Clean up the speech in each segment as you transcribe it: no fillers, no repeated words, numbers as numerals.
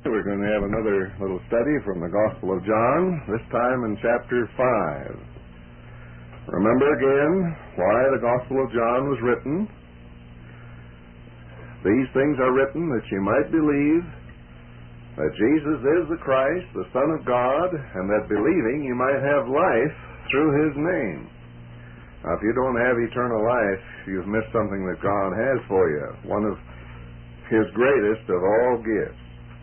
We're going to have another little study from the Gospel of John, this time in chapter 5. Remember again why the Gospel of John was written. These things are written that you might believe that Jesus is the Christ, the Son of God, and that believing you might have life through His name. Now, if you don't have eternal life, you've missed something that God has for you, one of His greatest of all gifts.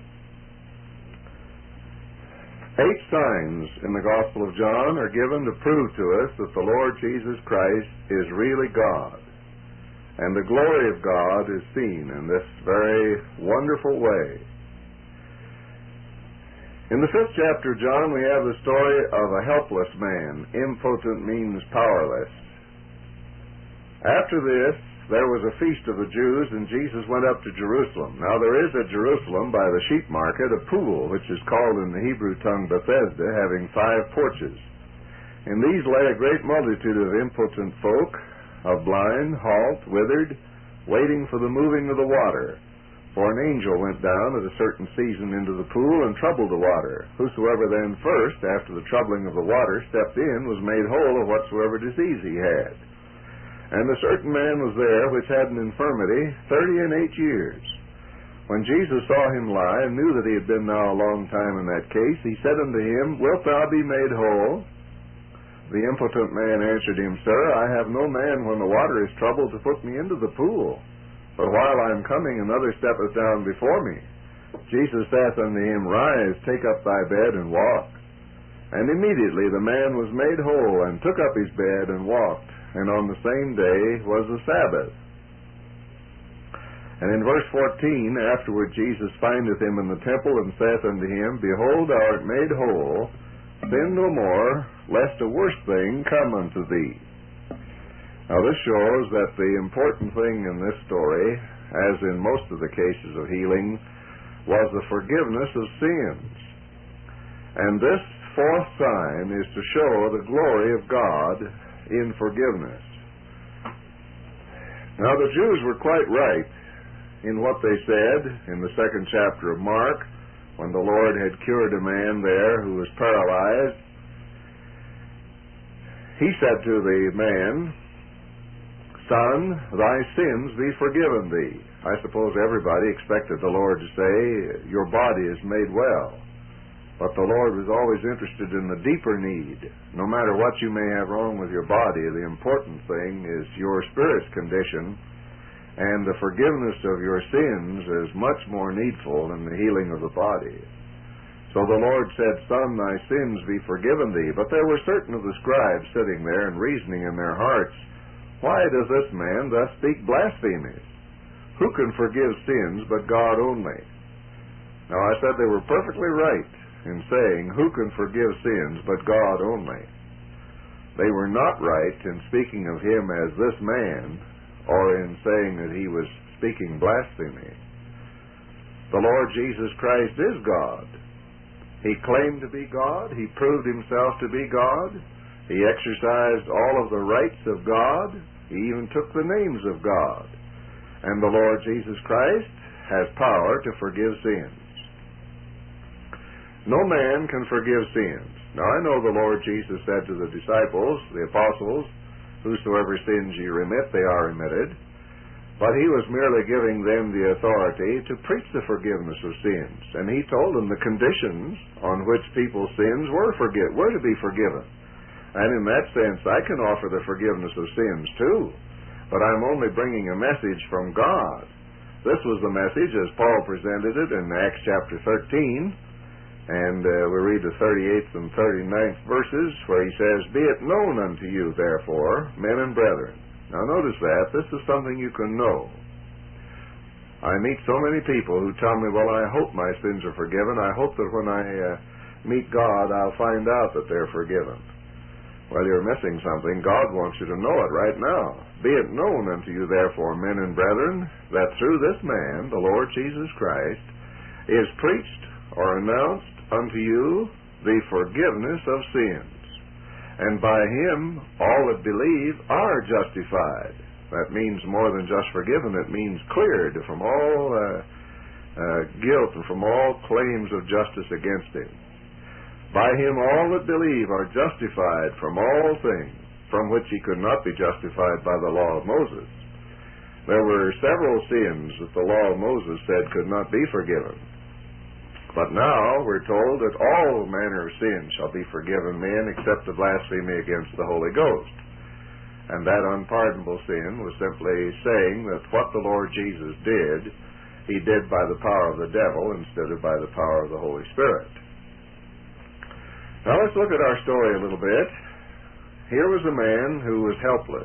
8 signs in the Gospel of John are given to prove to us that the Lord Jesus Christ is really God. And the glory of God is seen in this very wonderful way. In the 5th chapter of John, we have the story of a helpless man. Impotent means powerless. After this, there was a feast of the Jews, and Jesus went up to Jerusalem. Now there is at Jerusalem, by the sheep market, a pool, which is called in the Hebrew tongue Bethesda, having 5 porches. In these lay a great multitude of impotent folk, of blind, halt, withered, waiting for the moving of the water. For an angel went down at a certain season into the pool and troubled the water. Whosoever then first, after the troubling of the water, stepped in, was made whole of whatsoever disease he had. And a certain man was there which had an infirmity 38 years. When Jesus saw him lie, and knew that he had been now a long time in that case, he said unto him, Wilt thou be made whole? The impotent man answered him, Sir, I have no man when the water is troubled to put me into the pool. But while I am coming, another steppeth down before me. Jesus saith unto him, Rise, take up thy bed, and walk. And immediately the man was made whole, and took up his bed, and walked. And on the same day was the Sabbath. And in verse 14, afterward Jesus findeth him in the temple, and saith unto him, Behold, thou art made whole, sin no more, lest a worse thing come unto thee. Now this shows that the important thing in this story, as in most of the cases of healing, was the forgiveness of sins. And this 4th sign is to show the glory of God in forgiveness. Now the Jews were quite right in what they said in the 2nd chapter of Mark, when the Lord had cured a man there who was paralyzed. He said to the man, Son, thy sins be forgiven thee. I suppose everybody expected the Lord to say, Your body is made well. But the Lord was always interested in the deeper need. No matter what you may have wrong with your body, the important thing is your spirit's condition, and the forgiveness of your sins is much more needful than the healing of the body. So the Lord said, Son, thy sins be forgiven thee. But there were certain of the scribes sitting there and reasoning in their hearts, Why does this man thus speak blasphemies? Who can forgive sins but God only? Now I said they were perfectly right in saying, Who can forgive sins but God only? They were not right in speaking of him as this man, or in saying that he was speaking blasphemy. The Lord Jesus Christ is God. He claimed to be God. He proved himself to be God. He exercised all of the rights of God. He even took the names of God. And the Lord Jesus Christ has power to forgive sins. No man can forgive sins. Now I know the Lord Jesus said to the disciples, the apostles, Whosoever sins ye remit, they are remitted. But he was merely giving them the authority to preach the forgiveness of sins. And he told them the conditions on which people's sins were to be forgiven. And in that sense, I can offer the forgiveness of sins too. But I'm only bringing a message from God. This was the message as Paul presented it in Acts chapter 13. And we read the 38th and 39th verses where he says, Be it known unto you, therefore, men and brethren. Now notice that. This is something you can know. I meet so many people who tell me, well, I hope my sins are forgiven. I hope that when I meet God, I'll find out that they're forgiven. Well, you're missing something. God wants you to know it right now. Be it known unto you, therefore, men and brethren, that through this man, the Lord Jesus Christ, is preached or announced unto you the forgiveness of sins. And by him all that believe are justified. That means more than just forgiven. It means cleared from all guilt and from all claims of justice against him. By him all that believe are justified from all things from which he could not be justified by the law of Moses. There were several sins that the law of Moses said could not be forgiven. But now we're told that all manner of sins shall be forgiven men except the blasphemy against the Holy Ghost. And that unpardonable sin was simply saying that what the Lord Jesus did, he did by the power of the devil instead of by the power of the Holy Spirit. Now let's look at our story a little bit. Here was a man who was helpless.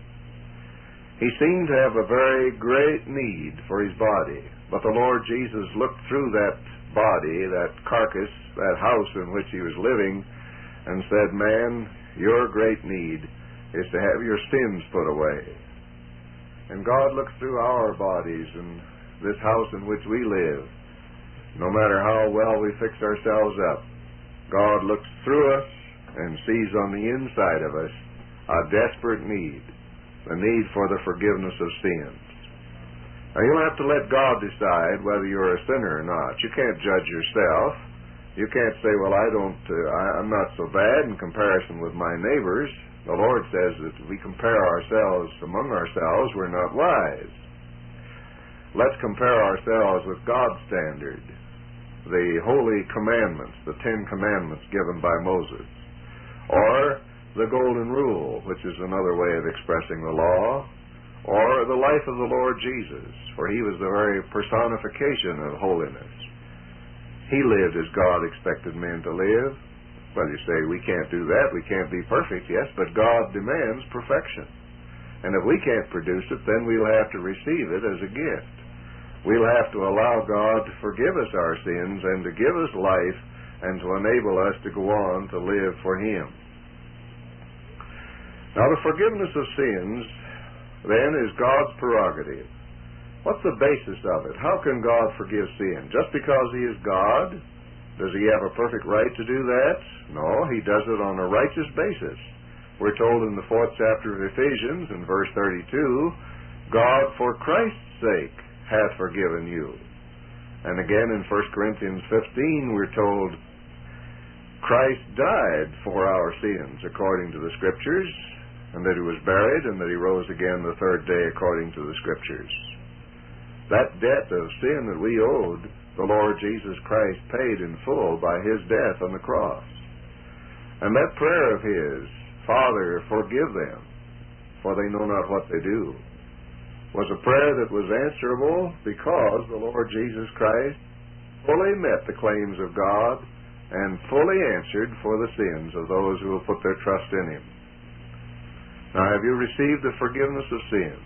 He seemed to have a very great need for his body, but the Lord Jesus looked through that body, that carcass, that house in which he was living, and said, "Man, your great need is to have your sins put away." And God looks through our bodies and this house in which we live. No matter how well we fix ourselves up, God looks through us and sees on the inside of us a desperate need, the need for the forgiveness of sins. Now, you'll have to let God decide whether you're a sinner or not. You can't judge yourself. You can't say, "Well, I'm not so bad in comparison with my neighbors." The Lord says that if we compare ourselves among ourselves, we're not wise. Let's compare ourselves with God's standard, the holy commandments, the 10 commandments given by Moses, or the golden rule, which is another way of expressing the law, or the life of the Lord Jesus, for he was the very personification of holiness. He lived as God expected men to live. Well, you say, we can't do that, we can't be perfect. Yes, but God demands perfection. And if we can't produce it, then we'll have to receive it as a gift. We'll have to allow God to forgive us our sins and to give us life and to enable us to go on to live for him. Now, the forgiveness of sins, then, is God's prerogative. What's the basis of it? How can God forgive sin? Just because he is God? Does he have a perfect right to do that? No, he does it on a righteous basis. We're told in the 4th chapter of Ephesians, in verse 32, God, for Christ's sake, hath forgiven you. And again in 1 Corinthians 15, we're told, Christ died for our sins, according to the Scriptures, and that he was buried, and that he rose again the 3rd day, according to the Scriptures. That debt of sin that we owed, the Lord Jesus Christ paid in full by his death on the cross. And that prayer of his, Father, forgive them, for they know not what they do, was a prayer that was answerable because the Lord Jesus Christ fully met the claims of God and fully answered for the sins of those who will put their trust in him. Now, have you received the forgiveness of sins?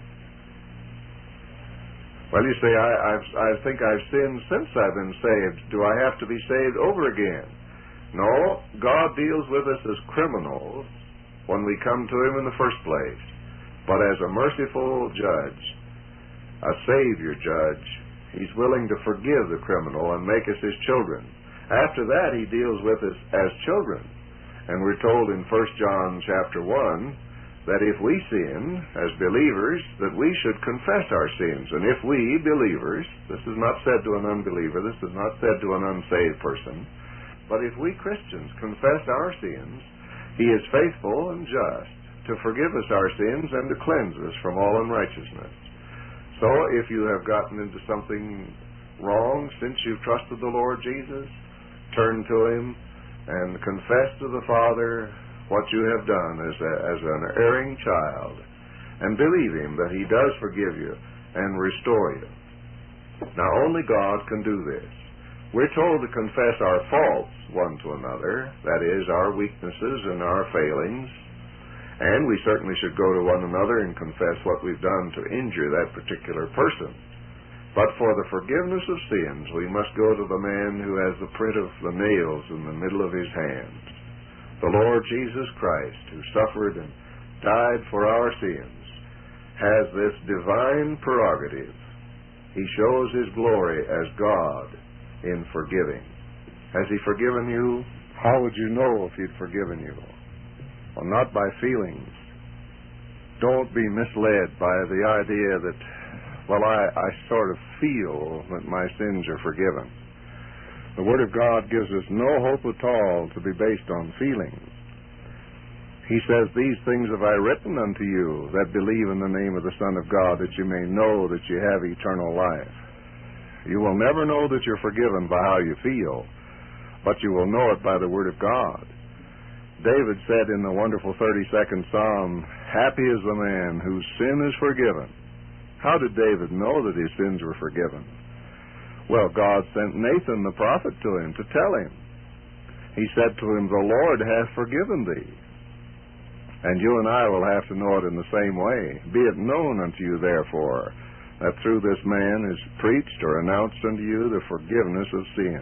Well, you say, I think I've sinned since I've been saved. Do I have to be saved over again? No, God deals with us as criminals when we come to him in the first place. But as a merciful judge, a Savior judge, he's willing to forgive the criminal and make us his children. After that, he deals with us as children. And we're told in 1 John chapter 1 that if we sin as believers, that we should confess our sins. And if we, believers, this is not said to an unbeliever, this is not said to an unsaved person, but if we Christians confess our sins, he is faithful and just to forgive us our sins and to cleanse us from all unrighteousness. So if you have gotten into something wrong since you've trusted the Lord Jesus, turn to him and confess to the Father what you have done as an erring child, and believe him that he does forgive you and restore you. Now, only God can do this. We're told to confess our faults one to another, that is, our weaknesses and our failings, and we certainly should go to one another and confess what we've done to injure that particular person. But for the forgiveness of sins, we must go to the man who has the print of the nails in the middle of his hand. The Lord Jesus Christ, who suffered and died for our sins, has this divine prerogative. He shows his glory as God in forgiving. Has he forgiven you? How would you know if he'd forgiven you? Well, not by feelings. Don't be misled by the idea that well, I sort of feel that my sins are forgiven. The Word of God gives us no hope at all to be based on feelings. He says, these things have I written unto you that believe in the name of the Son of God, that you may know that you have eternal life. You will never know that you're forgiven by how you feel, but you will know it by the Word of God. David said in the wonderful 32nd Psalm, happy is the man whose sin is forgiven. How did David know that his sins were forgiven? Well, God sent Nathan the prophet to him to tell him. He said to him, the Lord hath forgiven thee. And you and I will have to know it in the same way. Be it known unto you, therefore, that through this man is preached or announced unto you the forgiveness of sin.